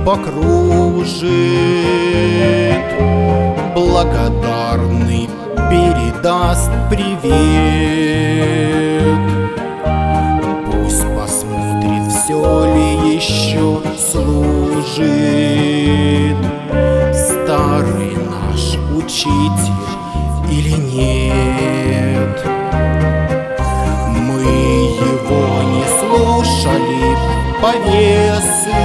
покружит, благодарный передаст привет. Пусть посмотрит, все ли еще служит старый наш учитель или нет. Мы его не слушали, повесы,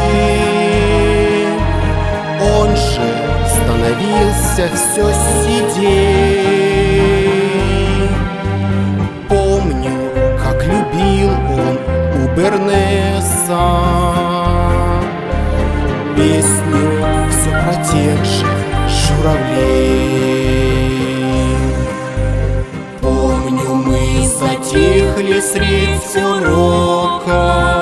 он же становился все сидей. Помню, как любил он у Бернеса песню все про тех же журавлей. Помню, мы затихли средь урока,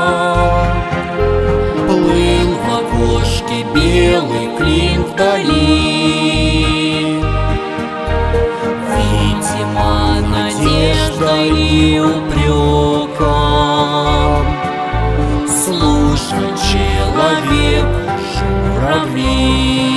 плыл в окошке белый клин вдали. Видимо, надеждой и упреком служат человеку журавли.